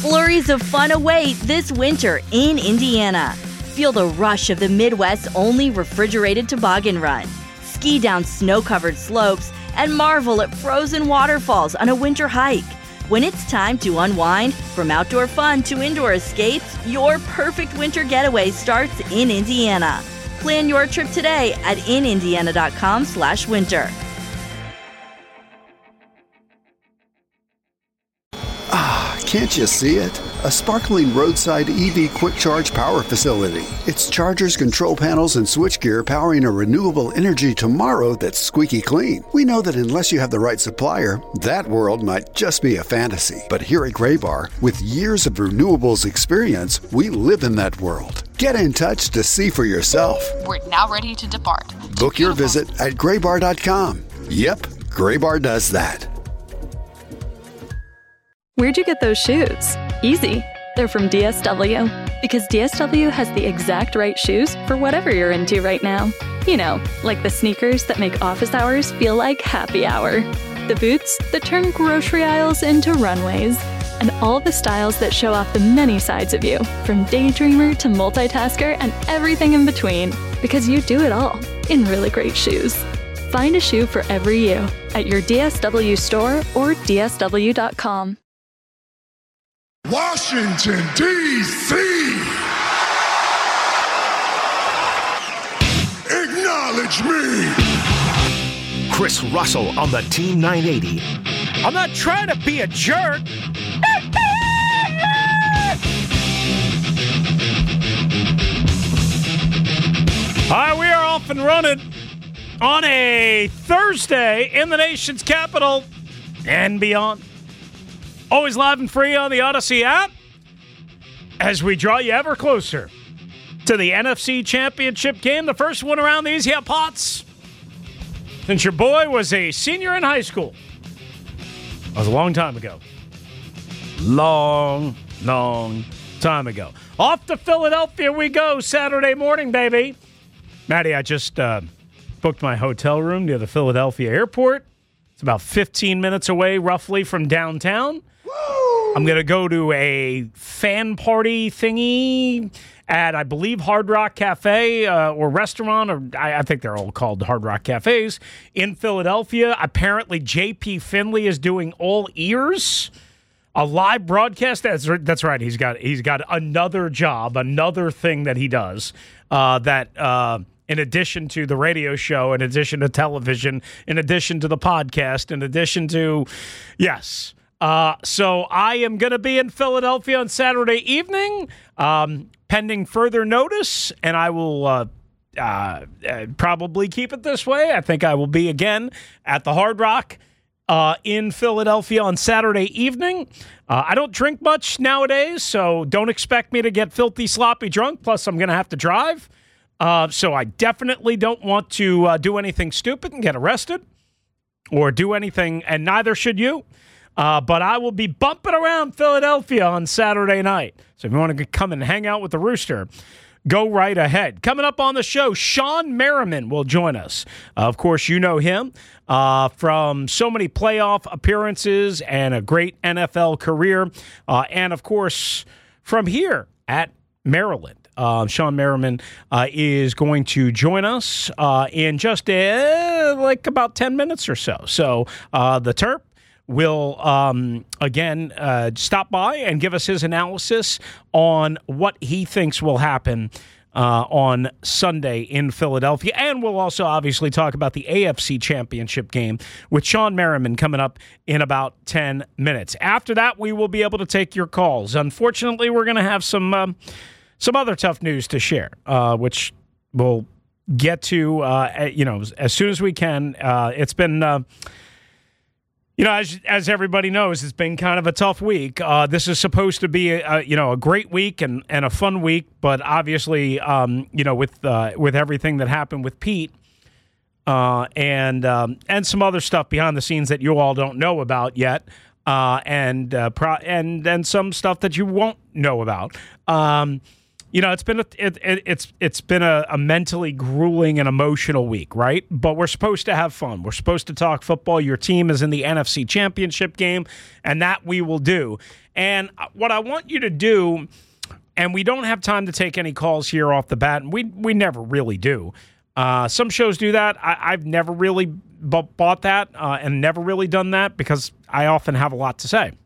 Flurries of fun await this winter in Indiana. Feel the rush of the Midwest's only refrigerated toboggan run. Ski down snow-covered slopes and marvel at frozen waterfalls on a winter hike. When it's time to unwind, from outdoor fun to indoor escapes, your perfect winter getaway starts in Indiana. Plan your trip today at inindiana.com/winter. Can't you see it? A sparkling roadside EV quick charge power facility. It's chargers, control panels, and switchgear powering a renewable energy tomorrow that's squeaky clean. We know that unless you have the right supplier, that world might just be a fantasy. But here at Graybar, with years of renewables experience, we live in that world. Get in touch to see for yourself. We're now ready to depart. Book your visit at graybar.com. Yep, Graybar does that. Where'd you get those shoes? Easy. They're from DSW. Because DSW has the exact right shoes for whatever you're into right now. You know, like the sneakers that make office hours feel like happy hour. The boots that turn grocery aisles into runways. And all the styles that show off the many sides of you, from daydreamer to multitasker and everything in between. Because you do it all in really great shoes. Find a shoe for every you at your DSW store or DSW.com. Washington, D.C. Acknowledge me. Chris Russell on the Team 980. I'm not trying to be a jerk. All right, we are off and running on a Thursday in the nation's capital and beyond. Always live and free on the Odyssey app as we draw you ever closer to the NFC Championship game, the first one around these here pots since your boy was a senior in high school. That was a long time ago. Long time ago. Off to Philadelphia we go Saturday morning, baby. Maddie, I just booked my hotel room near the Philadelphia airport. It's about 15 minutes away, roughly, from downtown. Woo! I'm going to go to a fan party thingy at, I believe, Hard Rock Cafe or restaurant, or I think they're all called Hard Rock Cafes, in Philadelphia. Apparently, J.P. Finley is doing all ears, a live broadcast. That's right. He's got another job, another thing that he does in addition to the radio show, in addition to television, in addition to the podcast, in addition to, yes. So I am going to be in Philadelphia on Saturday evening, pending further notice, and I will probably keep it this way. I think I will be again at the Hard Rock in Philadelphia on Saturday evening. I don't drink much nowadays, so don't expect me to get filthy, sloppy drunk. Plus, I'm going to have to drive. So I definitely don't want to do anything stupid and get arrested or do anything, and neither should you. But I will be bumping around Philadelphia on Saturday night. So if you want to come and hang out with the Rooster, go right ahead. Coming up on the show, Sean Merriman will join us. Of course, you know him from so many playoff appearances and a great NFL career. And, of course, from here at Maryland. Sean Merriman is going to join us in just about 10 minutes or so. So the Terp will, again, stop by and give us his analysis on what he thinks will happen on Sunday in Philadelphia. And we'll also obviously talk about the AFC Championship game with Sean Merriman coming up in about 10 minutes. After that, we will be able to take your calls. Unfortunately, we're going to have some other tough news to share, which we'll get to, as soon as we can. It's been, as everybody knows, it's been kind of a tough week. This is supposed to be, a great week and a fun week, but obviously, with everything that happened with Pete and some other stuff behind the scenes that you all don't know about yet, and some stuff that you won't know about. It's been a mentally grueling and emotional week, right? But we're supposed to have fun. We're supposed to talk football. Your team is in the NFC Championship game, and that we will do. And what I want you to do, and we don't have time to take any calls here off the bat, and we never really do. Some shows do that. I've never really bought that and never really done that because I often have a lot to say.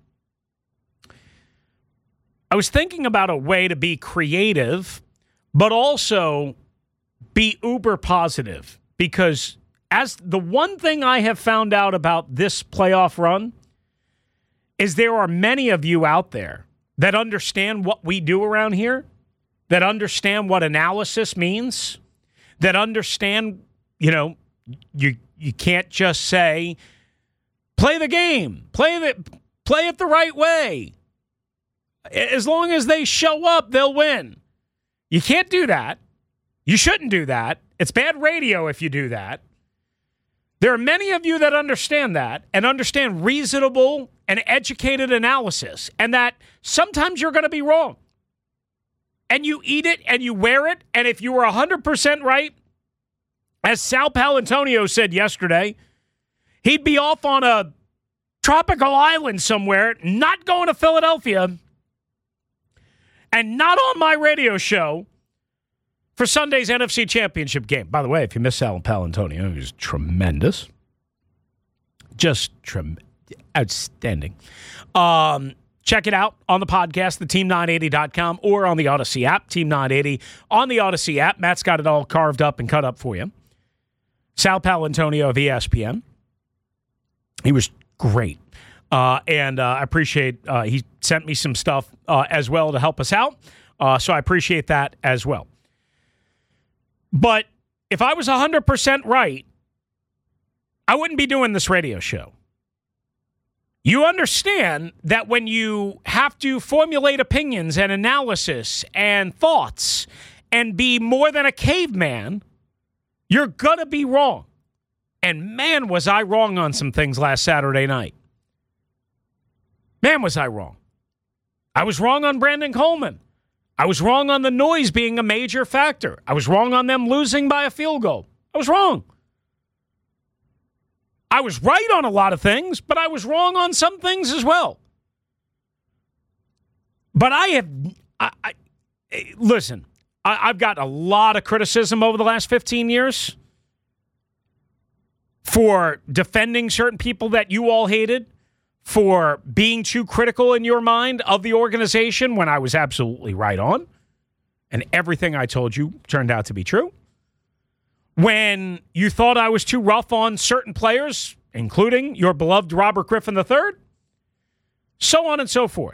I was thinking about a way to be creative, but also be uber positive, because as the one thing I have found out about this playoff run is there are many of you out there that understand what we do around here, that understand what analysis means, that understand, you can't just say, play the game, play it the right way. As long as they show up, they'll win. You can't do that. You shouldn't do that. It's bad radio if you do that. There are many of you that understand that and understand reasonable and educated analysis, and that sometimes you're going to be wrong. And you eat it and you wear it, and if you were 100% right, as Sal Paolantonio said yesterday, he'd be off on a tropical island somewhere, not going to Philadelphia, and not on my radio show for Sunday's NFC Championship game. By the way, if you miss Sal Paolantonio, he's tremendous. Just outstanding. Check it out on the podcast, theteam980.com, or on the Odyssey app, Team 980. On the Odyssey app, Matt's got it all carved up and cut up for you. Sal Paolantonio of ESPN. He was great. And I appreciate he sent me some stuff as well to help us out. So I appreciate that as well. But if I was 100% right, I wouldn't be doing this radio show. You understand that when you have to formulate opinions and analysis and thoughts and be more than a caveman, you're going to be wrong. And man, was I wrong on some things last Saturday night. Man, was I wrong. I was wrong on Brandon Coleman. I was wrong on the noise being a major factor. I was wrong on them losing by a field goal. I was wrong. I was right on a lot of things, but I was wrong on some things as well. But listen, I've got a lot of criticism over the last 15 years for defending certain people that you all hated, for being too critical in your mind of the organization when I was absolutely right on, and everything I told you turned out to be true. When you thought I was too rough on certain players, including your beloved Robert Griffin III, so on and so forth.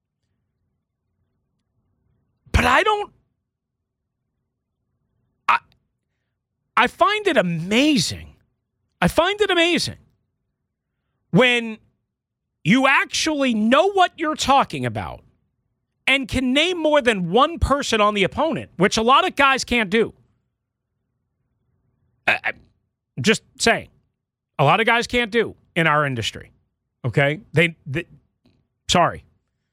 But I find it amazing. I find it amazing when you actually know what you're talking about and can name more than one person on the opponent, which a lot of guys can't do. I'm just saying. A lot of guys can't do in our industry. Okay? Sorry.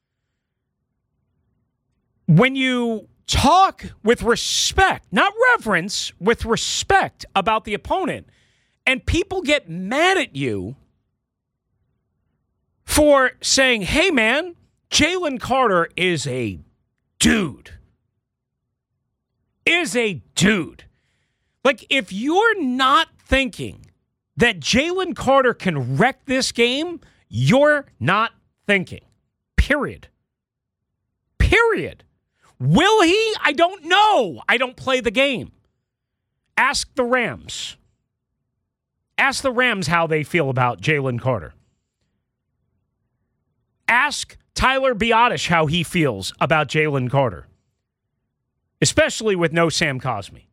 When you talk with respect, not reverence, with respect about the opponent, and people get mad at you for saying, hey, man, Jalen Carter is a dude. Is a dude. Like, if you're not thinking that Jalen Carter can wreck this game, you're not thinking. Period. Period. Will he? I don't know. I don't play the game. Ask the Rams. Ask the Rams how they feel about Jalen Carter. Ask Tyler Biadasz how he feels about Jalen Carter, especially with no Sam Cosmi.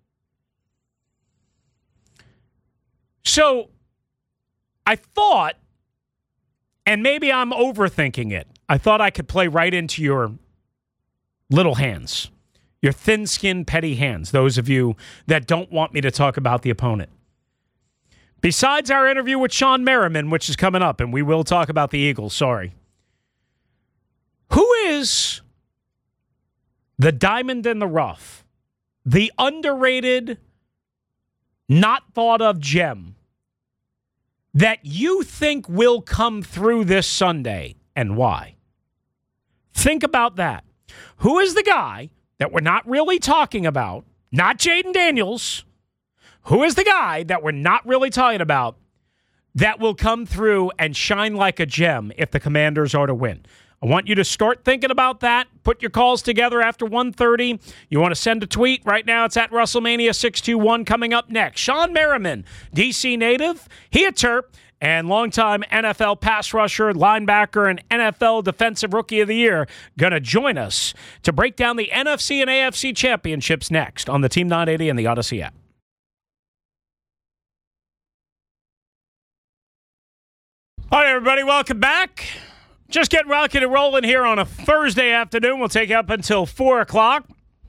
So I thought, and maybe I'm overthinking it, I thought I could play right into your little hands, your thin-skinned, petty hands, those of you that don't want me to talk about the opponent. Besides our interview with Sean Merriman, which is coming up, and we will talk about the Eagles, sorry. Who is the diamond in the rough, the underrated, not thought of gem that you think will come through this Sunday, and why? Think about that. Who is the guy that we're not really talking about? Not Jaden Daniels. Who is the guy that we're not really talking about that will come through and shine like a gem if the Commanders are to win? I want you to start thinking about that. Put your calls together after 1:30. You want to send a tweet? Right now it's at WrestleMania621 coming up next. Sean Merriman, D.C. native, he a Terp, and longtime NFL pass rusher, linebacker, and NFL Defensive Rookie of the Year, going to join us to break down the NFC and AFC championships next on the Team 980 and the Odyssey app. All right, everybody, welcome back. Just getting rocking and rolling here on a Thursday afternoon. We'll take you up until 4 o'clock.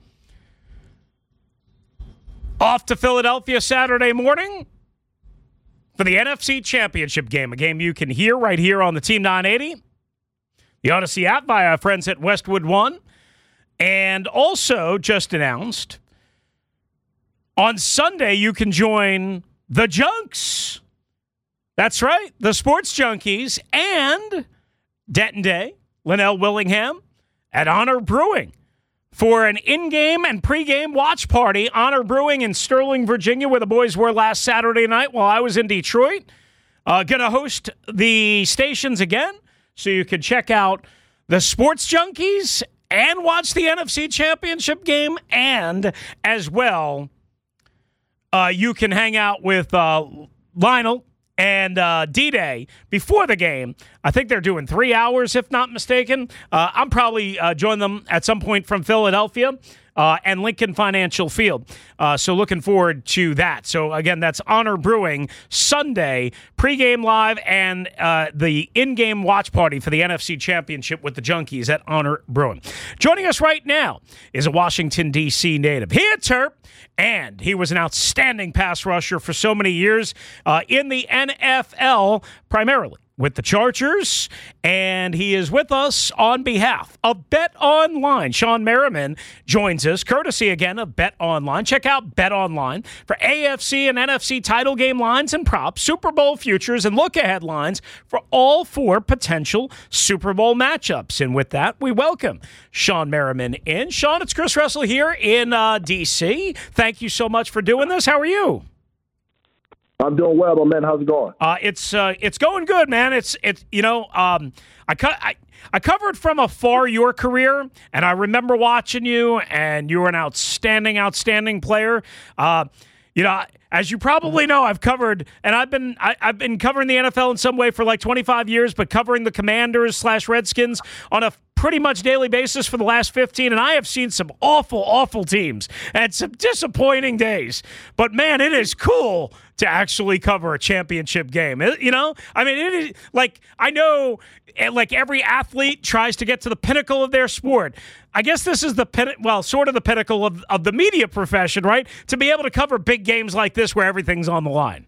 Off to Philadelphia Saturday morning for the NFC Championship game, a game you can hear right here on the Team 980, the Odyssey app via our friends at Westwood One, and also just announced on Sunday you can join the Junks. That's right, the Sports Junkies and Denton Day, Linnell Willingham at Honor Brewing for an in-game and pre-game watch party. Honor Brewing in Sterling, Virginia, where the boys were last Saturday night while I was in Detroit. Going to host the stations again, so you can check out the Sports Junkies and watch the NFC Championship game, and as well, you can hang out with Lionel and D-Day before the game. I think they're doing 3 hours, if not mistaken. I'm probably join them at some point from Philadelphia and Lincoln Financial Field. So looking forward to that. So, again, that's Honor Brewing Sunday, pregame live, and the in-game watch party for the NFC Championship with the Junkies at Honor Brewing. Joining us right now is a Washington, D.C. native. He a Terp, and he was an outstanding pass rusher for so many years in the NFL, primarily with the Chargers, and he is with us on behalf of Bet Online. Sean Merriman joins us, courtesy again of Bet Online. Check out Bet Online for AFC and NFC title game lines and props, Super Bowl futures, and look-ahead lines for all 4 potential Super Bowl matchups. And with that, we welcome Sean Merriman in. Sean, it's Chris Russell here in D.C. Thank you so much for doing this. How are you? I'm doing well, my man. How's it going? It's going good, man. I covered from afar your career, and I remember watching you, and you were an outstanding player. As you probably know, I've covered, and I've been covering the NFL in some way for like 25 years, but covering the Commanders/Redskins on a pretty much daily basis for the last 15, and I have seen some awful teams and some disappointing days. But man, it is cool to actually cover a championship game. It is like, I know, like every athlete tries to get to the pinnacle of their sport. I guess this is sort of the pinnacle of the media profession, right? To be able to cover big games like this where everything's on the line.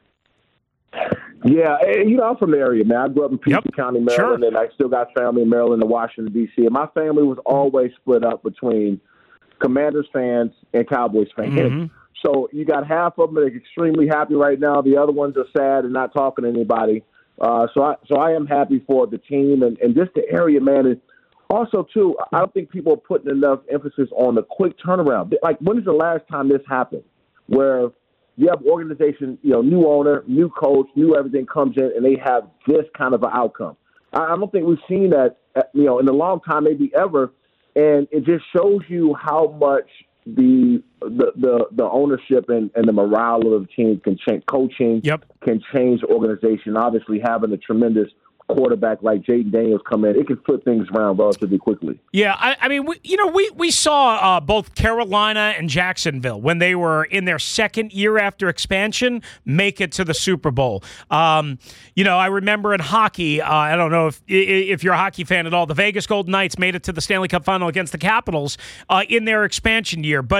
Yeah, I'm from the area, man. I grew up in Peachtree County, Maryland, and I still got family in Maryland and Washington, D.C. And my family was always split up between Commanders fans and Cowboys fans. Mm-hmm. So you got half of them that are extremely happy right now. The other ones are sad and not talking to anybody. So I am happy for the team and just the area, man. And also, too, I don't think people are putting enough emphasis on the quick turnaround. Like, when is the last time this happened where you have organization, new owner, new coach, new everything comes in, and they have this kind of an outcome? I don't think we've seen that, in a long time, maybe ever. And it just shows you how much the ownership and the morale of the team can change. Coaching can change the organization. Obviously, having a tremendous quarterback like Jaden Daniels come in, it can flip things around relatively quickly. Yeah, I mean, we saw both Carolina and Jacksonville when they were in their second year after expansion make it to the Super Bowl. I remember in hockey, I don't know if you're a hockey fan at all, the Vegas Golden Knights made it to the Stanley Cup Final against the Capitals in their expansion year, but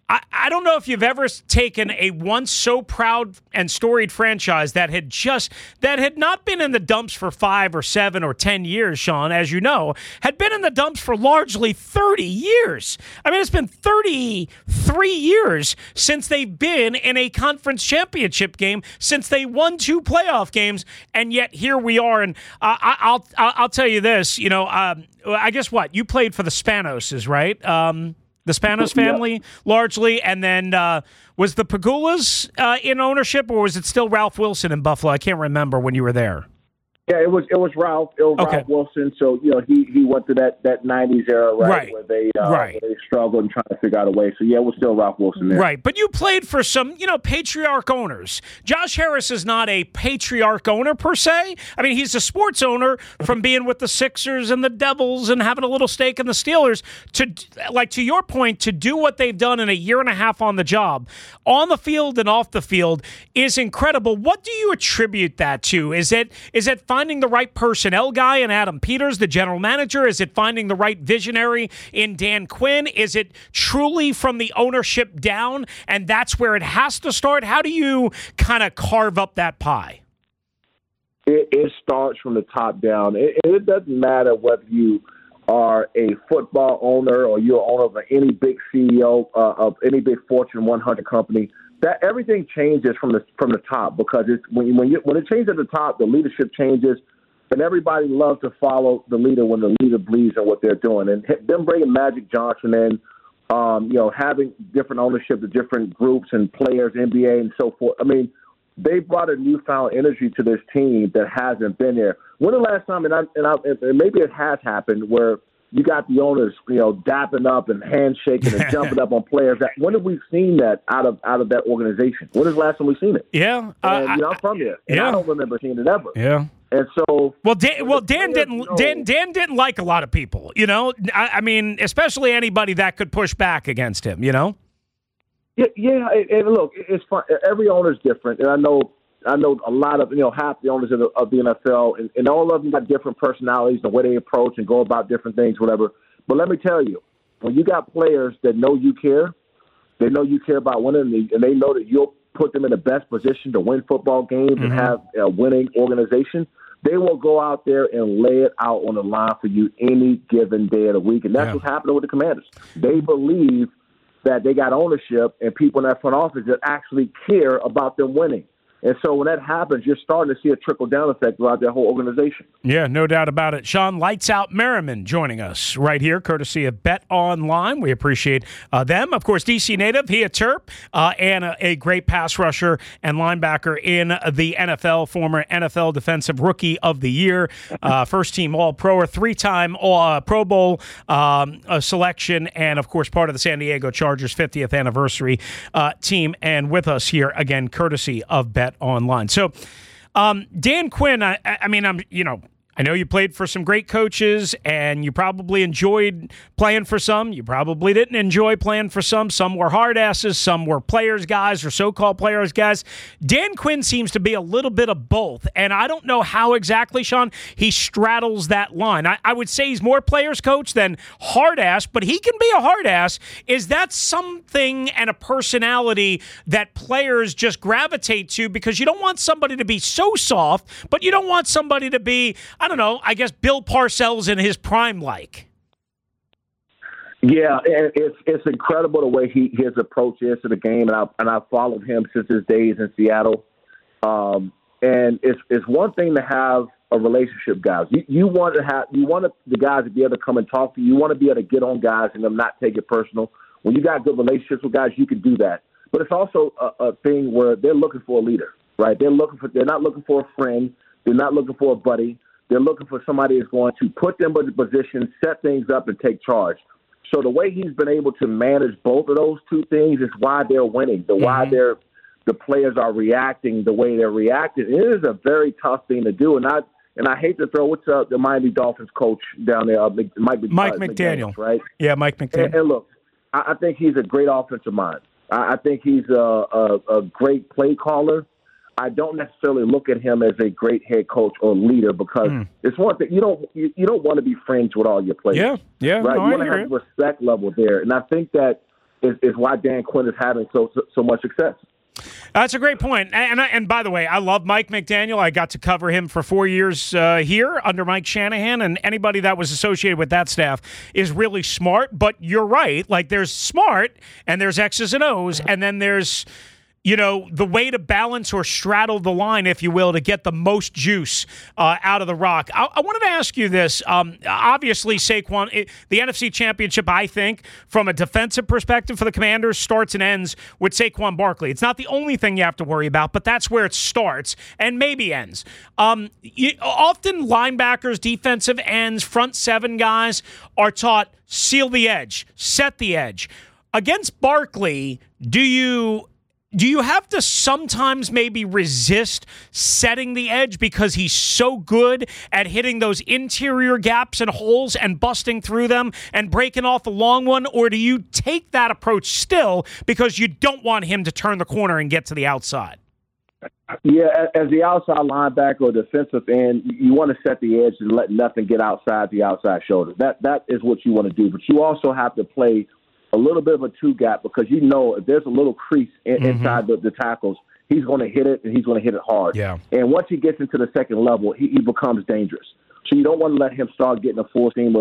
I don't know if you've ever taken a once so proud and storied franchise that had not been in the dumps for 5 or 7 or 10 years, Sean, as you know, had been in the dumps for largely 30 years. I mean, it's been 33 years since they've been in a conference championship game, since they won 2 playoff games, and yet here we are. And I'll tell you this, I guess what? You played for the Spanoses, right? The Spanos family, largely, and then was the Pegulas in ownership, or was it still Ralph Wilson in Buffalo? I can't remember when you were there. Yeah, it was Ralph. It was Okay. Ralph Wilson. So he went to that '90s era, right. Where they struggled and trying to figure out a way. So yeah, it was still Ralph Wilson there. Right, but you played for some patriarch owners. Josh Harris is not a patriarch owner per se. I mean, he's a sports owner from being with the Sixers and the Devils and having a little stake in the Steelers. To your point, to do what they've done in a year and a half on the job, on the field and off the field, is incredible. What do you attribute that to? Is it finding the right personnel guy in Adam Peters, the general manager? Is it finding the right visionary in Dan Quinn? Is it truly from the ownership down, and that's where it has to start? How do you kind of carve up that pie? It starts from the top down. It doesn't matter whether you are a football owner or you're owner of any big CEO of any big Fortune 100 company. That everything changes from the top, because it's when it changes at the top, the leadership changes, and everybody loves to follow the leader when the leader believes in what they're doing. And them bringing Magic Johnson in, having different ownership of different groups and players, NBA and so forth. I mean, they brought a newfound energy to this team that hasn't been there. When the last time, and maybe it has happened, where you got the owners, dapping up and handshaking and jumping up on players. When have we seen that out of that organization? When is the last time we've seen it? Yeah, I'm from here, and I don't remember seeing it ever. Yeah. And so, Dan didn't like a lot of people. I mean, especially anybody that could push back against him. Yeah. And look, it's fun. Every owner's different, and I know a lot of, half the owners of the NFL, and all of them got different personalities, the way they approach and go about different things, whatever. But let me tell you, when you got players that know you care, they know you care about winning, and they know that you'll put them in the best position to win football games and have a winning organization, they will go out there and lay it out on the line for you any given day of the week. And that's what's happening with the Commanders. They believe that they got ownership and people in that front office that actually care about them winning. And so when that happens, you're starting to see a trickle-down effect throughout that whole organization. Yeah, no doubt about it. Sean Lights Out Merriman joining us right here, courtesy of Bet Online. We appreciate them. Of course, D.C. native, he a Terp, and a great pass rusher and linebacker in the NFL, former NFL Defensive Rookie of the Year, first-team All-Pro, or 3-time Pro Bowl selection, and, of course, part of the San Diego Chargers 50th anniversary team. And with us here, again, courtesy of Bet Online. So, Dan Quinn, I know you played for some great coaches, and you probably enjoyed playing for some. You probably didn't enjoy playing for some. Some were hard asses. Some were players guys or so-called players guys. Dan Quinn seems to be a little bit of both, and I don't know how exactly, Sean, he straddles that line. I would say he's more players coach than hard ass, but he can be a hard ass. Is that something and a personality that players just gravitate to, because you don't want somebody to be so soft, but you don't want somebody to be, I don't know, I guess Bill Parcells in his prime like? Yeah, and it's incredible the way his approach is to the game, and I've followed him since his days in Seattle. And it's one thing to have a relationship, guys. You want the guys to be able to come and talk to you. You want to be able to get on guys and them not take it personal. When you got good relationships with guys, you can do that. But it's also a thing where they're looking for a leader, right? They're not looking for a friend. They're not looking for a buddy. They're looking for somebody who's going to put them in the position, set things up, and take charge. So the way he's been able to manage both of those two things is why they're winning, why the players are reacting the way they're reacting. It is a very tough thing to do, and I hate to throw the Miami Dolphins coach down there, Mike McDaniel, right? Yeah, Mike McDaniel. And look, I think he's a great offensive mind. I think he's a great play caller. I don't necessarily look at him as a great head coach or leader, because it's one thing, you don't want to be friends with all your players. Yeah, right. No, you want to have a respect level there, and I think that is why Dan Quinn is having so much success. That's a great point. And by the way, I love Mike McDaniel. I got to cover him for 4 years here under Mike Shanahan, and anybody that was associated with that staff is really smart. But you're right. Like, there's smart, and there's X's and O's, and then there's, the way to balance or straddle the line, if you will, to get the most juice out of the rock. I wanted to ask you this. Obviously, Saquon, the NFC Championship, I think, from a defensive perspective for the Commanders, starts and ends with Saquon Barkley. It's not the only thing you have to worry about, but that's where it starts and maybe ends. Often linebackers, defensive ends, front seven guys are taught seal the edge, set the edge. Against Barkley, do you have to sometimes maybe resist setting the edge because he's so good at hitting those interior gaps and holes and busting through them and breaking off a long one? Or do you take that approach still because you don't want him to turn the corner and get to the outside? Yeah, as the outside linebacker or defensive end, you want to set the edge and let nothing get outside the outside shoulder. That is what you want to do. But you also have to play a little bit of a two-gap because if there's a little crease inside the tackles, he's going to hit it, and he's going to hit it hard. Yeah. And once he gets into the second level, he becomes dangerous. So you don't want to let him start getting a full seam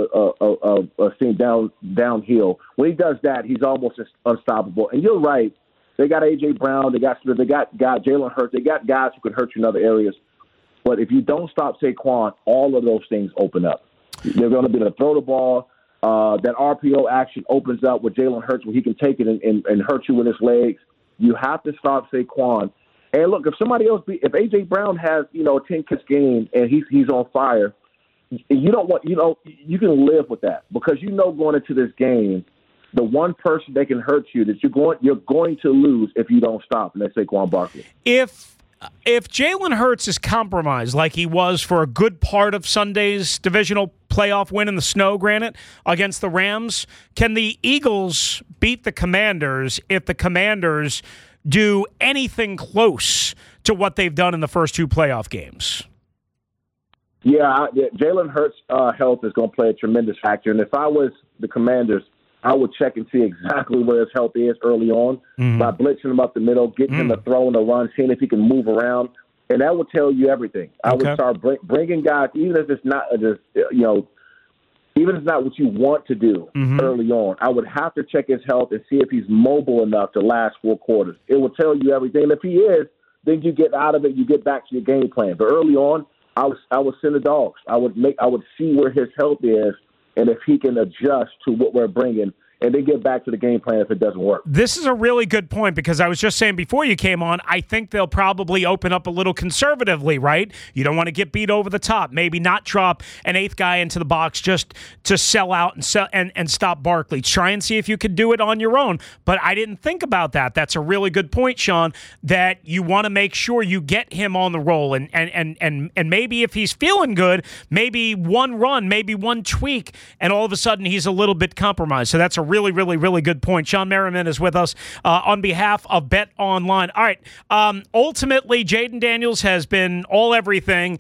downhill. When he does that, he's almost unstoppable. And you're right. They got A.J. Brown. They got Jalen Hurts. They got guys who can hurt you in other areas. But if you don't stop Saquon, all of those things open up. They're going to be able to throw the ball. That RPO action opens up with Jalen Hurts where he can take it and hurt you with his legs. You have to stop Saquon. And look, if somebody else, if A.J. Brown has, a 10-catch game and he's on fire, you can live with that because going into this game, the one person that can hurt you that you're going to lose if you don't stop, and that's Saquon Barkley. If Jalen Hurts is compromised like he was for a good part of Sunday's divisional playoff win in the snow, granted, against the Rams, can the Eagles beat the Commanders if the Commanders do anything close to what they've done in the first two playoff games? Yeah, Jalen Hurts' health is going to play a tremendous factor. And if I was the Commanders, I would check and see exactly where his health is early on by blitzing him up the middle, getting him to throw in the run, seeing if he can move around. And that will tell you everything. I would start bringing guys, even if it's not even if it's not what you want to do early on. I would have to check his health and see if he's mobile enough to last 4 quarters. It will tell you everything. And if he is, then you get out of it. You get back to your game plan. But early on, I would send the dogs. I would see where his health is and if he can adjust to what we're bringing. And then get back to the game plan if it doesn't work. This is a really good point because I was just saying before you came on, I think they'll probably open up a little conservatively, right? You don't want to get beat over the top. Maybe not drop an 8th guy into the box just to sell out and stop Barkley. Try and see if you could do it on your own. But I didn't think about that. That's a really good point, Sean, that you want to make sure you get him on the roll. And maybe if he's feeling good, maybe one run, maybe one tweak, and all of a sudden he's a little bit compromised. So that's a really, really, really good point. Sean Merriman is with us on behalf of Bet Online. All right. Ultimately, Jayden Daniels has been all everything.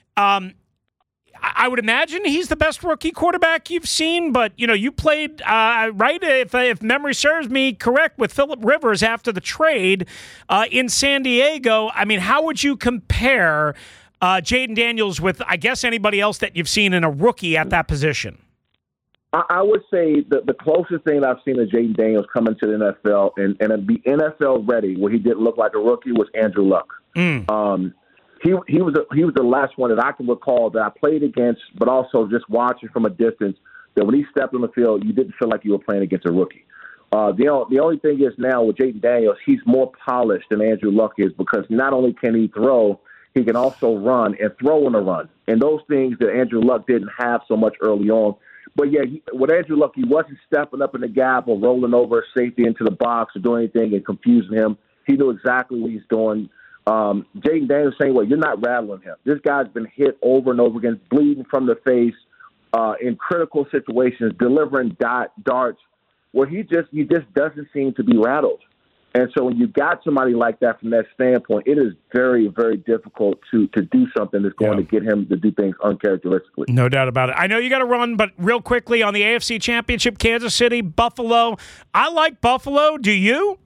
I would imagine he's the best rookie quarterback you've seen, but, you played, right, if memory serves me correct, with Phillip Rivers after the trade in San Diego. I mean, how would you compare Jayden Daniels with, I guess, anybody else that you've seen in a rookie at that position? I would say the closest thing I've seen of Jayden Daniels come into the NFL and be NFL ready, where he didn't look like a rookie, was Andrew Luck. He was the last one that I can recall that I played against, but also just watching from a distance, that when he stepped on the field, you didn't feel like you were playing against a rookie. The only thing is now with Jayden Daniels, he's more polished than Andrew Luck is because not only can he throw, he can also run and throw on the run. And those things that Andrew Luck didn't have so much early on. But, yeah, with Andrew Luck, he wasn't stepping up in the gap or rolling over safety into the box or doing anything and confusing him. He knew exactly what he's doing. Jayden Daniels saying, well, you're not rattling him. This guy's been hit over and over again, bleeding from the face in critical situations, delivering darts where he just doesn't seem to be rattled. And so when you got somebody like that from that standpoint, it is very, very difficult to do something that's going to get him to do things uncharacteristically. No doubt about it. I know you got to run, but real quickly on the AFC Championship, Kansas City, Buffalo. I like Buffalo. Do you?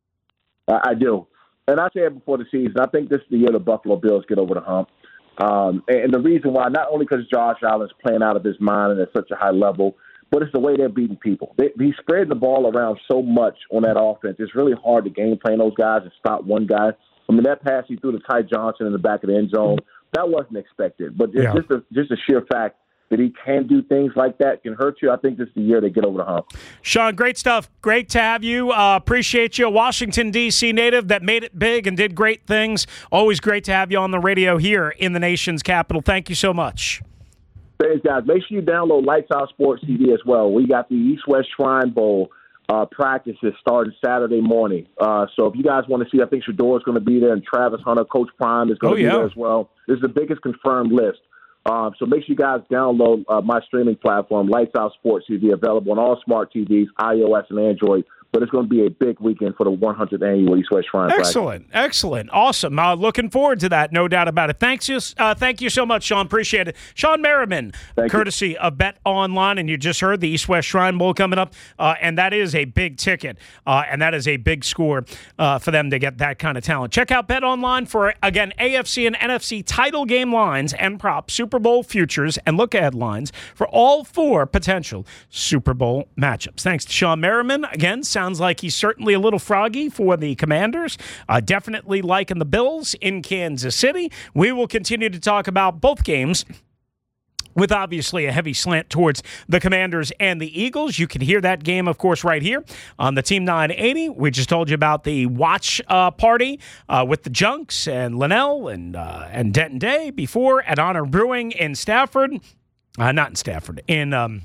I do. And I said before the season, I think this is the year the Buffalo Bills get over the hump. And the reason why, not only because Josh Allen's playing out of his mind and at such a high level, but it's the way they're beating people. He spread the ball around so much on that offense. It's really hard to game plan those guys and stop one guy. I mean, that pass he threw to Ty Johnson in the back of the end zone, that wasn't expected. But just a sheer fact that he can do things like that can hurt you. I think this is the year they get over the hump. Sean, great stuff. Great to have you. Appreciate you. Washington, D.C. native that made it big and did great things. Always great to have you on the radio here in the nation's capital. Thank you so much. Thanks, guys. Make sure you download Lights Out Sports TV as well. We got the East-West Shrine Bowl practices starting Saturday morning. So if you guys want to see, I think Shadour's going to be there, and Travis Hunter, Coach Prime is going to be there as well. This is the biggest confirmed list. So make sure you guys download my streaming platform, Lights Out Sports TV, available on all smart TVs, iOS and Android. But it's going to be a big weekend for the 100th annual East-West Shrine Practice. Excellent. Awesome. Looking forward to that, no doubt about it. Thank you so much, Sean. Appreciate it. Sean Merriman, courtesy of Bet Online, and you just heard the East-West Shrine Bowl coming up, and that is a big ticket, and that is a big score for them to get that kind of talent. Check out Bet Online for, again, AFC and NFC title game lines and props, Super Bowl futures, and look-ahead lines for all 4 potential Super Bowl matchups. Thanks to Sean Merriman. Again, sounds like he's certainly a little froggy for the Commanders. Definitely liking the Bills in Kansas City. We will continue to talk about both games with obviously a heavy slant towards the Commanders and the Eagles. You can hear that game, of course, right here on the Team 980. We just told you about the watch party with the Junks and Linnell and Denton Day before at Honor Brewing in Stafford. Not in Stafford. In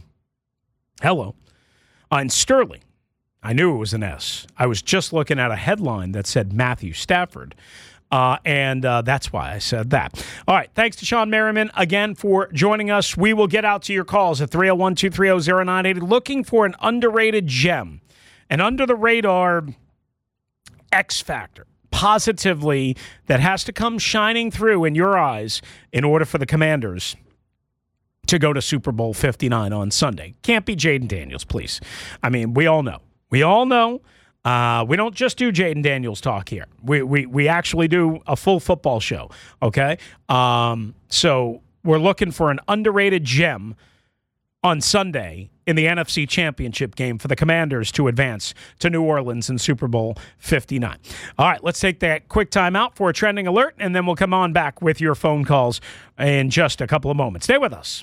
Sterling. I knew it was an S. I was just looking at a headline that said Matthew Stafford, and that's why I said that. All right, thanks to Sean Merriman again for joining us. We will get out to your calls at 301-230-0980, looking for an underrated gem, an under-the-radar X factor, positively, that has to come shining through in your eyes in order for the Commanders to go to Super Bowl 59 on Sunday. Can't be Jaden Daniels, please. I mean, we all know. We all know we don't just do Jaden Daniels talk here. We actually do a full football show, okay? So we're looking for an underrated gem on Sunday in the NFC Championship game for the Commanders to advance to New Orleans in Super Bowl 59. All right, let's take that quick time out for a trending alert, and then we'll come on back with your phone calls in just a couple of moments. Stay with us.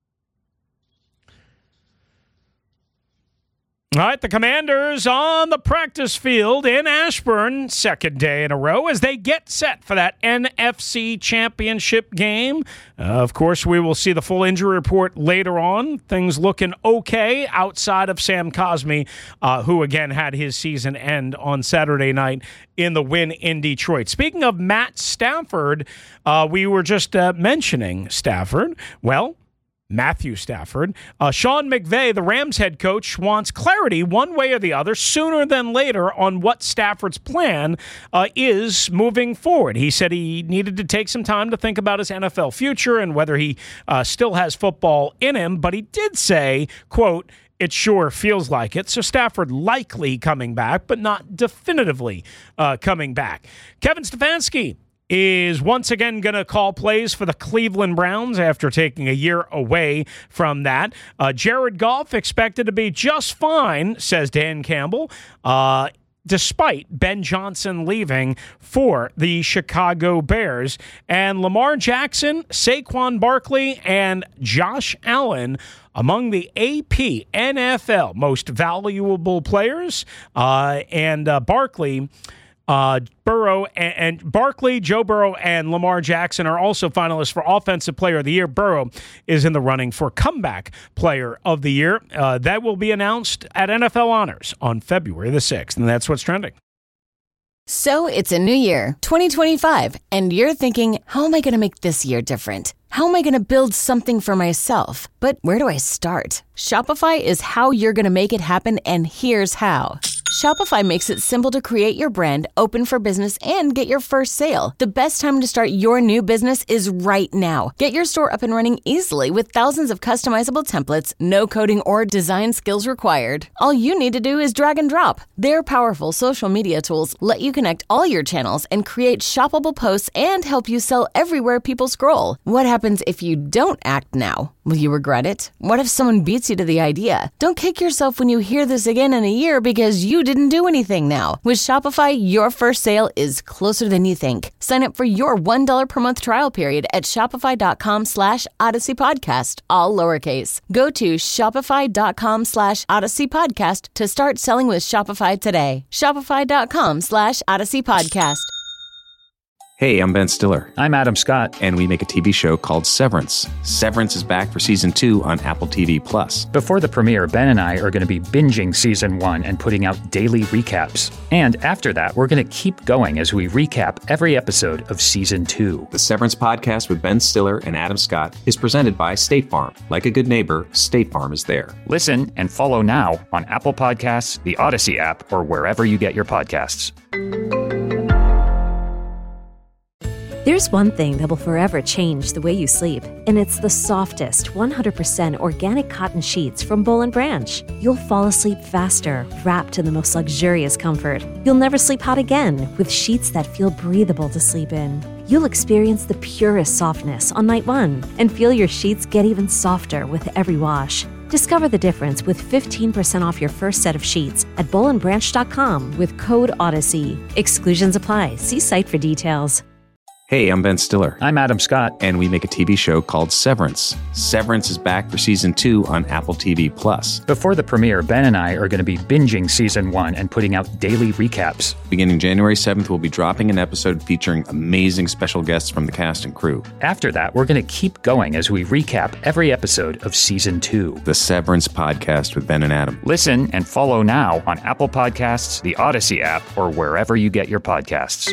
All right, the Commanders on the practice field in Ashburn, second day in a row as they get set for that NFC Championship game. Of course, we will see the full injury report later on. Things looking okay outside of Sam Cosmi, who again had his season end on Saturday night in the win in Detroit. Speaking of Matt Stafford, we were just mentioning Stafford. Well, Matthew Stafford. Sean McVay, the Rams head coach, wants clarity one way or the other sooner than later on what Stafford's plan is moving forward. He said he needed to take some time to think about his NFL future and whether he still has football in him, but he did say, quote, "It sure feels like it." So Stafford likely coming back, but not definitively coming back. Kevin Stefanski is once again going to call plays for the Cleveland Browns after taking a year away from that. Jared Goff expected to be just fine, says Dan Campbell, despite Ben Johnson leaving for the Chicago Bears. And Lamar Jackson, Saquon Barkley, and Josh Allen among the AP NFL most valuable players. And Barkley... Burrow and Barkley, Joe Burrow, and Lamar Jackson are also finalists for Offensive Player of the Year. Burrow is in the running for Comeback Player of the Year. That will be announced at NFL Honors on February the 6th, and that's what's trending. So it's a new year, 2025, and you're thinking, how am I going to make this year different? How am I going to build something for myself? But where do I start? Shopify is how you're going to make it happen, and here's how. Shopify makes it simple to create your brand, open for business, and get your first sale. The best time to start your new business is right now. Get your store up and running easily with thousands of customizable templates, no coding or design skills required. All you need to do is drag and drop. Their powerful social media tools let you connect all your channels and create shoppable posts and help you sell everywhere people scroll. What happens if you don't act now? Will you regret it? What if someone beats you to the idea? Don't kick yourself when you hear this again in a year because you didn't do anything now. With Shopify, your first sale is closer than you think. Sign up for your $1 per month trial period at shopify.com/Odyssey Podcast, all lowercase. Go to shopify.com/Odyssey Podcast to start selling with Shopify today. Shopify.com/Odyssey Podcast. Hey, I'm Ben Stiller. I'm Adam Scott. And we make a TV show called Severance. Severance is back for Season 2 on Apple TV+. Before the premiere, Ben and I are going to be binging Season 1 and putting out daily recaps. And after that, we're going to keep going as we recap every episode of Season 2. The Severance podcast with Ben Stiller and Adam Scott is presented by State Farm. Like a good neighbor, State Farm is there. Listen and follow now on Apple Podcasts, the Odyssey app, or wherever you get your podcasts. There's one thing that will forever change the way you sleep, and it's the softest, 100% organic cotton sheets from Boll & Branch. You'll fall asleep faster, wrapped in the most luxurious comfort. You'll never sleep hot again with sheets that feel breathable to sleep in. You'll experience the purest softness on night one and feel your sheets get even softer with every wash. Discover the difference with 15% off your first set of sheets at bollandbranch.com with code Odyssey. Exclusions apply. See site for details. Hey, I'm Ben Stiller. I'm Adam Scott. And we make a TV show called Severance. Severance is back for Season 2 on Apple TV+. Before the premiere, Ben and I are going to be binging Season 1 and putting out daily recaps. Beginning January 7th, we'll be dropping an episode featuring amazing special guests from the cast and crew. After that, we're going to keep going as we recap every episode of Season 2. The Severance podcast with Ben and Adam. Listen and follow now on Apple Podcasts, the Odyssey app, or wherever you get your podcasts.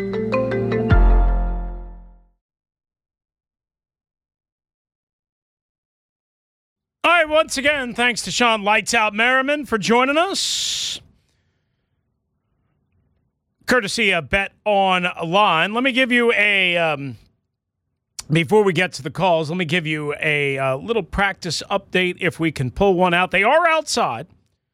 All right, once again, thanks to Sean Lights Out Merriman for joining us. Courtesy of Bet Online. Let me give you a, before we get to the calls, let me give you a little practice update if we can pull one out. They are outside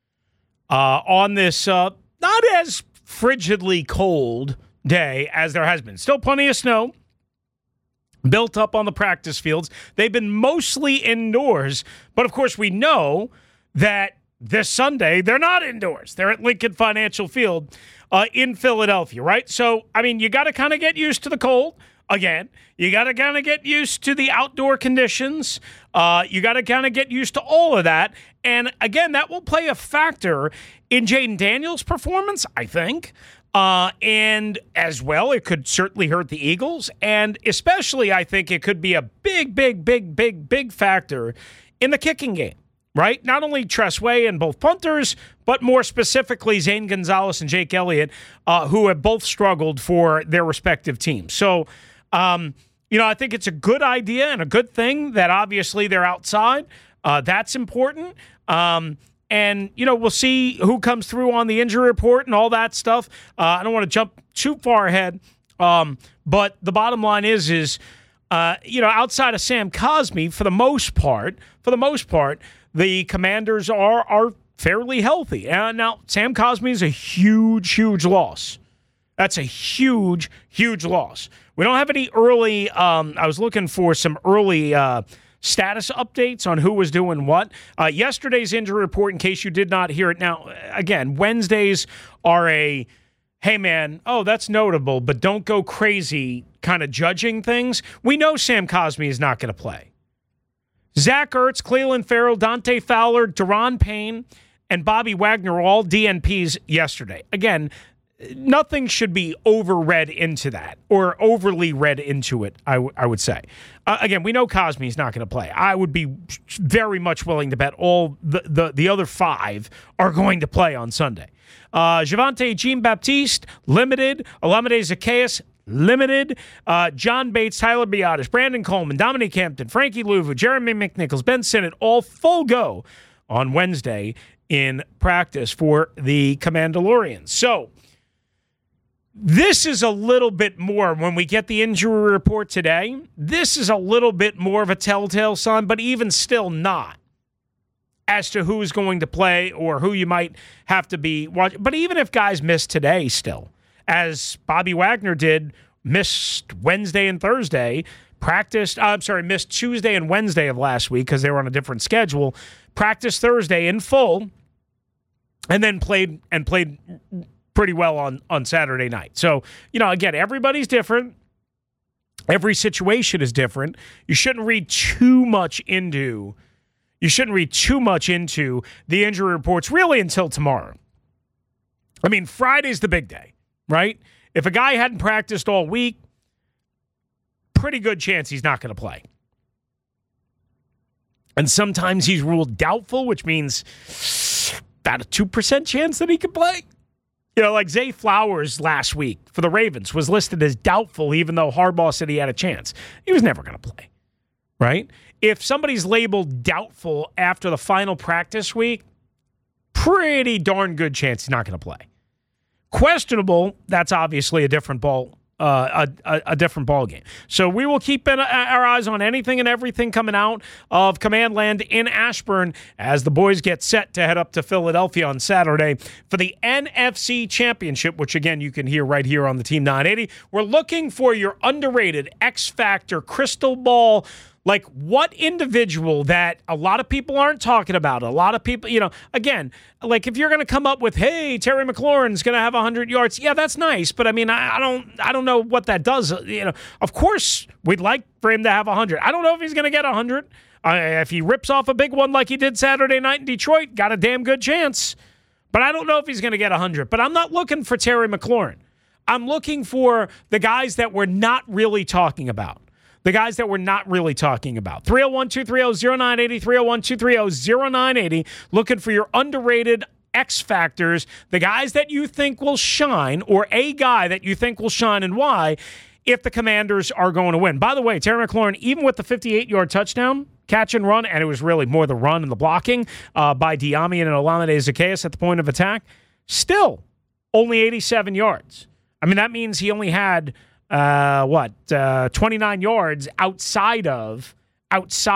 on this not as frigidly cold day as there has been. Still plenty of snow built up on the practice fields. They've been mostly indoors, but of course we know that this Sunday they're not indoors. They're at Lincoln Financial Field in Philadelphia, right? So, I mean, you got to kind of get used to the cold. Again, you got to kind of get used to the outdoor conditions. You got to kind of get used to all of that. And again, that will play a factor in Jaden Daniels' performance, I think. And as well, it could certainly hurt the Eagles. And especially, I think it could be a big factor in the kicking game, right? Not only Tress Way and both punters, but more specifically Zane Gonzalez and Jake Elliott, who have both struggled for their respective teams. So, I think it's a good idea and a good thing that obviously they're outside. That's important. And, we'll see who comes through on the injury report and all that stuff. I don't want to jump too far ahead. But the bottom line is outside of Sam Cosmi, for the most part, the Commanders are fairly healthy. Now, Sam Cosmi is a huge loss. That's a huge loss. We don't have any early I was looking for some early status updates on who was doing what. Yesterday's injury report, in case you did not hear it. Now, again, Wednesdays are a, hey, man, that's notable, but don't go crazy kind of judging things. We know Sam Cosmi is not going to play. Zach Ertz, Cleveland Farrell, Dante Fowler, Daron Payne, and Bobby Wagner were all DNPs yesterday. Again, nothing should be overread into that or overly read into it, I would say. Again, we know Cosmi's not going to play. I would be very much willing to bet all the other five are going to play on Sunday. Javonte Jean-Baptiste, limited. Olamide Zaccheaus, limited. John Bates, Tyler Biadasz, Brandon Coleman, Dominique Hampton, Frankie Louvu, Jeremy McNichols, Ben Sinnott, all full go on Wednesday in practice for the Commandalorians. So this is a little bit more, when we get the injury report today, this is a little bit more of a telltale sign, but even still not, as to who is going to play or who you might have to be watching. But even if guys miss today still, as Bobby Wagner did, missed Wednesday and Thursday, missed Tuesday and Wednesday of last week because they were on a different schedule, practiced Thursday in full, and then played pretty well on Saturday night. So, again, everybody's different. Every situation is different. You shouldn't read too much into the injury reports really until tomorrow. I mean, Friday's the big day, right? If a guy hadn't practiced all week, pretty good chance he's not going to play. And sometimes he's ruled doubtful, which means about a 2% chance that he could play. Like Zay Flowers last week for the Ravens was listed as doubtful, even though Harbaugh said he had a chance. He was never going to play, right? If somebody's labeled doubtful after the final practice week, pretty darn good chance he's not going to play. Questionable, that's obviously a different ball game. So we will keep our eyes on anything and everything coming out of Command Land in Ashburn as the boys get set to head up to Philadelphia on Saturday for the NFC Championship, which, again, you can hear right here on the Team 980. We're looking for your underrated X Factor crystal ball. Like, what individual that a lot of people aren't talking about, a lot of people, again, like if you're going to come up with, hey, Terry McLaurin's going to have 100 yards, yeah, that's nice, but I mean, I don't know what that does. Of course, we'd like for him to have 100. I don't know if he's going to get 100. If he rips off a big one like he did Saturday night in Detroit, got a damn good chance. But I don't know if he's going to get 100. But I'm not looking for Terry McLaurin. I'm looking for the guys that we're not really talking about. 301-230-0980, 301-230-0980. Looking for your underrated X factors, the guys that you think will shine, or a guy that you think will shine and why, if the Commanders are going to win. By the way, Terry McLaurin, even with the 58-yard touchdown, catch and run, and it was really more the run and the blocking by Diami and Olamide Zaccheaus at the point of attack, still only 87 yards. I mean, that means he only had 29 yards outside of the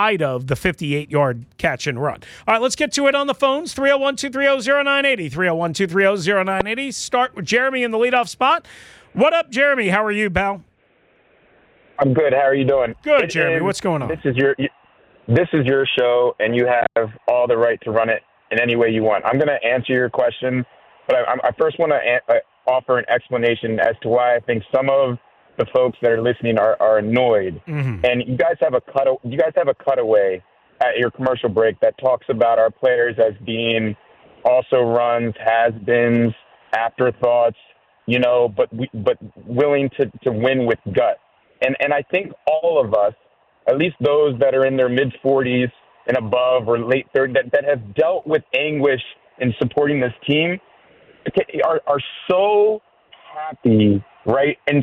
58-yard catch and run. All right, let's get to it on the phones. 301-230-0980, 301-230-0980. Start with Jeremy in the leadoff spot. What up, Jeremy? How are you, pal? I'm good. How are you doing? Good, Jeremy. What's going on? This is your show, and you have all the right to run it in any way you want. I'm going to answer your question, but I first want to offer an explanation as to why I think some of the folks that are listening are annoyed. Mm-hmm. And you guys have a cutaway at your commercial break that talks about our players as being also runs, has-beens, afterthoughts, but willing to win with gut. And I think all of us, at least those that are in their mid-40s and above or late 30s, that have dealt with anguish in supporting this team, are so happy, right? And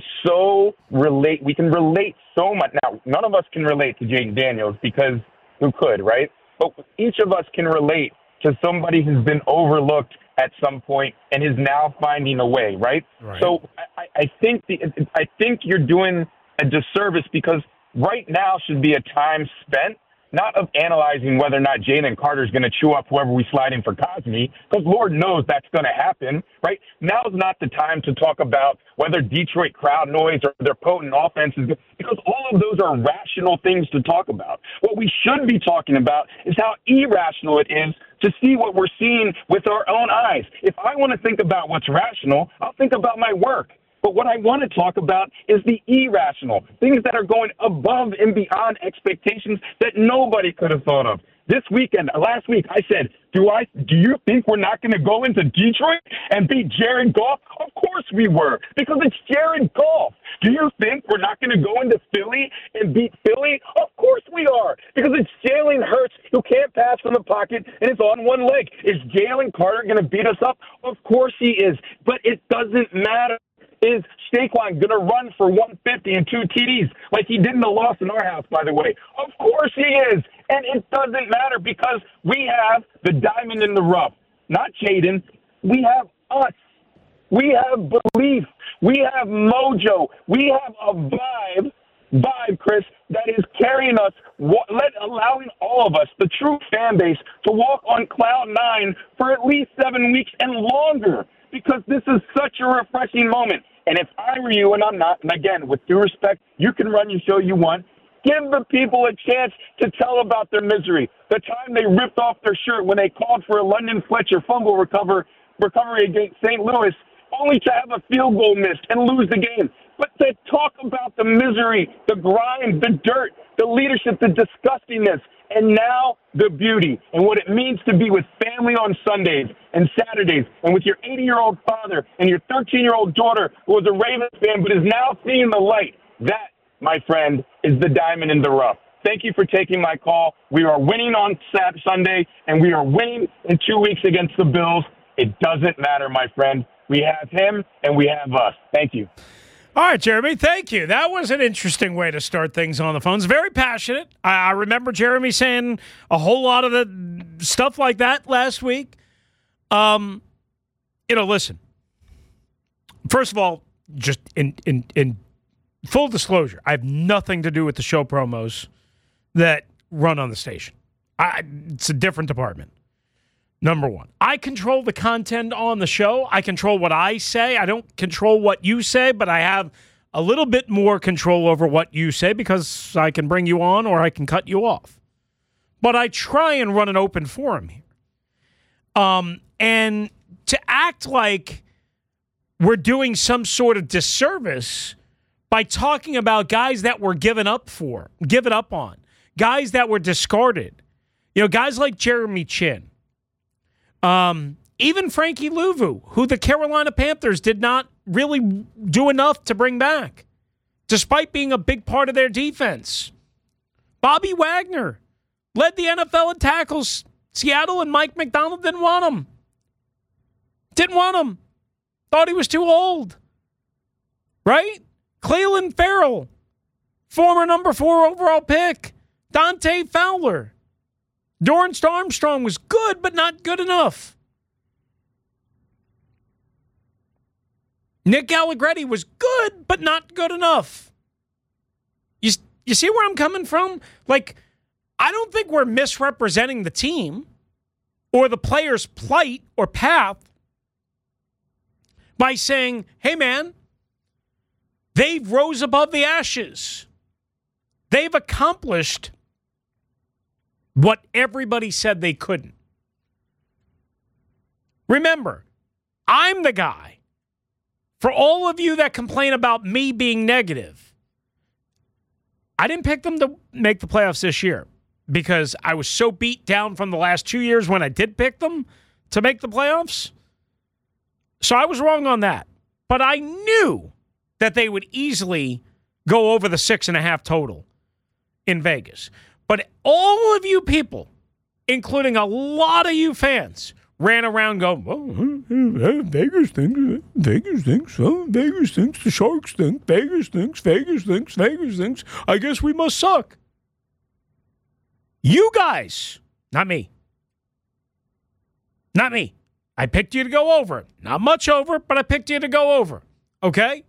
we can relate so much. Now, none of us can relate to Jayden Daniels because who could, right? But each of us can relate to somebody who's been overlooked at some point and is now finding a way, right? So I think you're doing a disservice because right now should be a time spent not of analyzing whether or not Jalen Carter's going to chew up whoever we slide in for Cosme, because Lord knows that's going to happen, right? Now's not the time to talk about whether Detroit crowd noise or their potent offense is good, because all of those are rational things to talk about. What we should be talking about is how irrational it is to see what we're seeing with our own eyes. If I want to think about what's rational, I'll think about my work. But what I want to talk about is the irrational, things that are going above and beyond expectations that nobody could have thought of. Last week, I said, do you think we're not going to go into Detroit and beat Jared Goff? Of course we were, because it's Jared Goff. Do you think we're not going to go into Philly and beat Philly? Of course we are, because it's Jalen Hurts who can't pass from the pocket and it's on one leg. Is Jalen Carter going to beat us up? Of course he is, but it doesn't matter. Is Saquon going to run for 150 and 2 TDs like he did in the loss in our house, by the way? Of course he is. And it doesn't matter because we have the diamond in the rough. not Jaden. We have us. We have belief. We have mojo. We have a vibe, Chris, that is carrying us, allowing all of us, the true fan base, to walk on cloud nine for at least 7 weeks and longer, because this is such a refreshing moment. And if I were you, and I'm not, and again, with due respect, you can run your show you want, give the people a chance to tell about their misery. The time they ripped off their shirt when they called for a London Fletcher fumble recovery against St. Louis, only to have a field goal missed and lose the game. But to talk about the misery, the grind, the dirt, the leadership, the disgustingness, and now the beauty and what it means to be with family on Sundays and Saturdays and with your 80-year-old father and your 13-year-old daughter who was a Ravens fan but is now seeing the light. That, my friend, is the diamond in the rough. Thank you for taking my call. We are winning on Sunday, and we are winning in 2 weeks against the Bills. It doesn't matter, my friend. We have him, and we have us. Thank you. All right, Jeremy, thank you. That was an interesting way to start things on the phones. Very passionate. I remember Jeremy saying a whole lot of the stuff like that last week. Listen. First of all, just in full disclosure, I have nothing to do with the show promos that run on the station. It's a different department. Number one, I control the content on the show. I control what I say. I don't control what you say, but I have a little bit more control over what you say because I can bring you on or I can cut you off. But I try and run an open forum here. And to act like we're doing some sort of disservice by talking about guys that were given up on, guys that were discarded, guys like Jeremy Chinn. Even Frankie Louvu, who the Carolina Panthers did not really do enough to bring back, despite being a big part of their defense. Bobby Wagner led the NFL in tackles. Seattle and Mike McDonald didn't want him. Thought he was too old. Right? Cleveland Farrell, former number 4 overall pick. Dante Fowler. Dorrance Armstrong was good, but not good enough. Nick Allegretti was good, but not good enough. You see where I'm coming from? Like, I don't think we're misrepresenting the team or the player's plight or path by saying, hey, man, they rose above the ashes. They've accomplished what everybody said they couldn't. Remember, I'm the guy. For all of you that complain about me being negative, I didn't pick them to make the playoffs this year because I was so beat down from the last 2 years when I did pick them to make the playoffs. So I was wrong on that. But I knew that they would easily go over the 6.5 total in Vegas. But all of you people, including a lot of you fans, ran around going, well, Vegas thinks, the Sharks think, Vegas thinks, I guess we must suck. You guys, not me. I picked you to go over. Not much over, but I picked you to go over. Okay?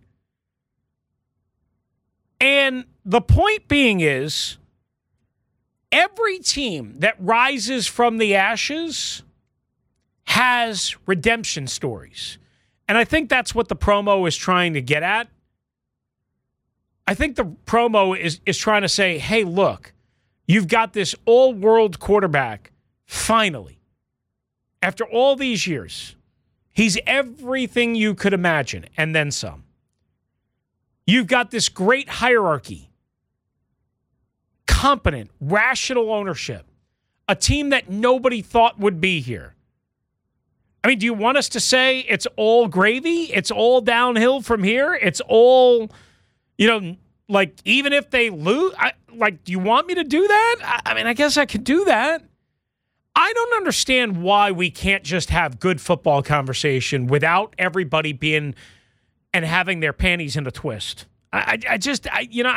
And the point being is, every team that rises from the ashes has redemption stories. And I think that's what the promo is trying to get at. I think the promo is trying to say, hey, look, you've got this all-world quarterback, finally. After all these years, he's everything you could imagine, and then some. You've got this great hierarchy, competent, rational ownership, a team that nobody thought would be here. I mean, do you want us to say it's all gravy? It's all downhill from here? It's all, like, even if they lose? Do you want me to do that? I mean, I guess I could do that. I don't understand why we can't just have good football conversation without everybody being and having their panties in a twist. I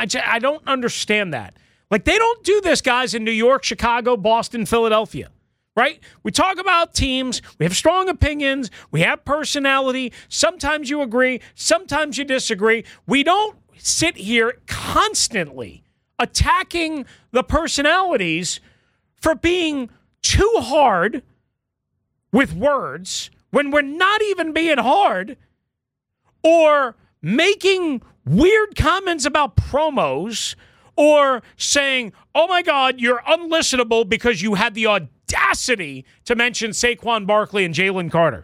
don't understand that. Like, they don't do this, guys, in New York, Chicago, Boston, Philadelphia, right? We talk about teams. We have strong opinions. We have personality. Sometimes you agree. Sometimes you disagree. We don't sit here constantly attacking the personalities for being too hard with words when we're not even being hard, or making weird comments about promos, or saying, oh my God, you're unlistenable because you had the audacity to mention Saquon Barkley and Jalen Carter.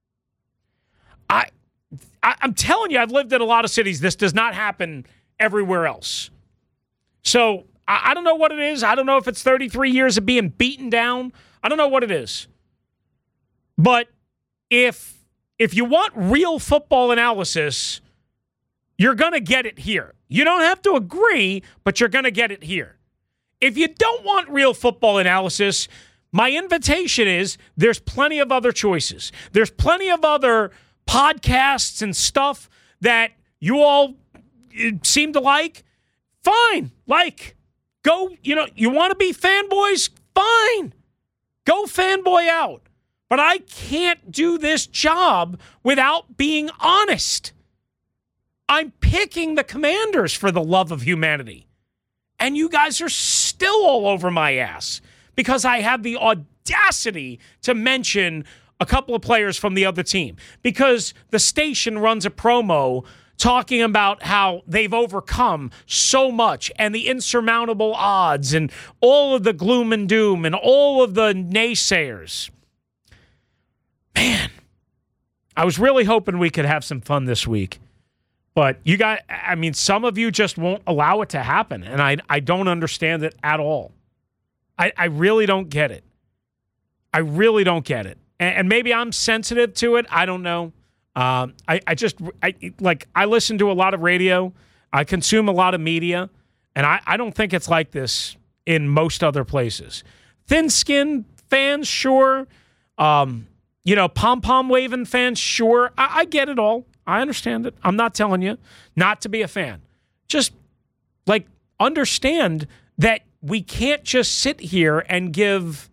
I'm telling you, I've lived in a lot of cities. This does not happen everywhere else. So I don't know what it is. I don't know if it's 33 years of being beaten down. I don't know what it is. But if you want real football analysis, you're going to get it here. You don't have to agree, but you're going to get it here. If you don't want real football analysis, my invitation is there's plenty of other choices. There's plenty of other podcasts and stuff that you all seem to like. Fine. Go, you want to be fanboys? Fine. Go fanboy out. But I can't do this job without being honest. I'm picking the Commanders for the love of humanity. And you guys are still all over my ass because I have the audacity to mention a couple of players from the other team, because the station runs a promo talking about how they've overcome so much and the insurmountable odds and all of the gloom and doom and all of the naysayers. Man, I was really hoping we could have some fun this week. But some of you just won't allow it to happen, and I don't understand it at all. I really don't get it. I really don't get it. And maybe I'm sensitive to it. I don't know. I listen to a lot of radio. I consume a lot of media, and I don't think it's like this in most other places. Thin-skinned fans, sure. Pom-pom waving fans, sure. I get it all. I understand it. I'm not telling you not to be a fan. Just, understand that we can't just sit here and give,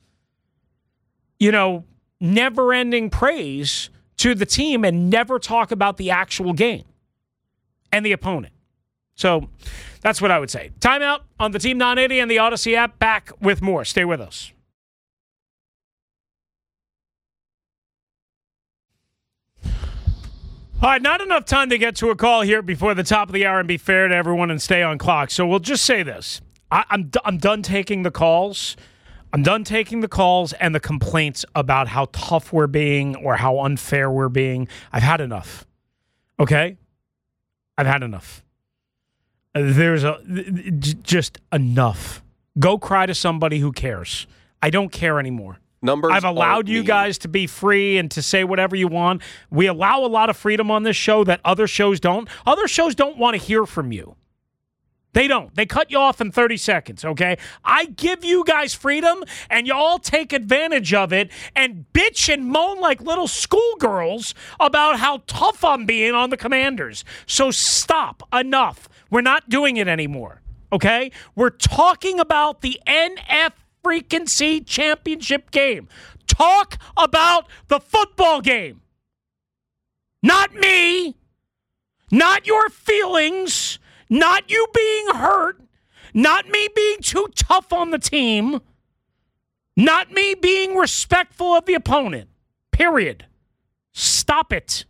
never-ending praise to the team and never talk about the actual game and the opponent. So that's what I would say. Timeout on the Team 980 and the Odyssey app. Back with more. Stay with us. All right, not enough time to get to a call here before the top of the hour and be fair to everyone and stay on clock. So we'll just say this. I'm done taking the calls. I'm done taking the calls and the complaints about how tough we're being or how unfair we're being. I've had enough. Okay? I've had enough. There's just enough. Go cry to somebody who cares. I don't care anymore. I've allowed you guys to be free and to say whatever you want. We allow a lot of freedom on this show that other shows don't. Other shows don't want to hear from you. They don't. They cut you off in 30 seconds, okay? I give you guys freedom, and you all take advantage of it and bitch and moan like little schoolgirls about how tough I'm being on the Commanders. So stop. Enough. We're not doing it anymore, okay? We're talking about the NFC championship game. Talk about the football game. Not me. Not your feelings. Not you being hurt. Not me being too tough on the team. Not me being respectful of the opponent. Period. Stop it.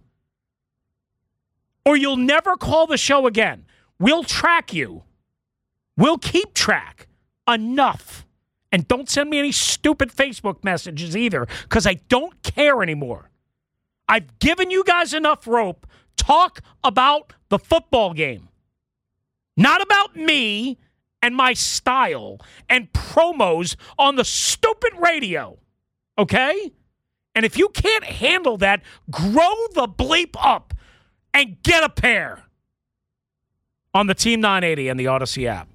Or you'll never call the show again. We'll track you. We'll keep track. Enough. And don't send me any stupid Facebook messages either, because I don't care anymore. I've given you guys enough rope. Talk about the football game. Not about me and my style and promos on the stupid radio. Okay? And if you can't handle that, grow the bleep up and get a pair on the Team 980 and the Odyssey app.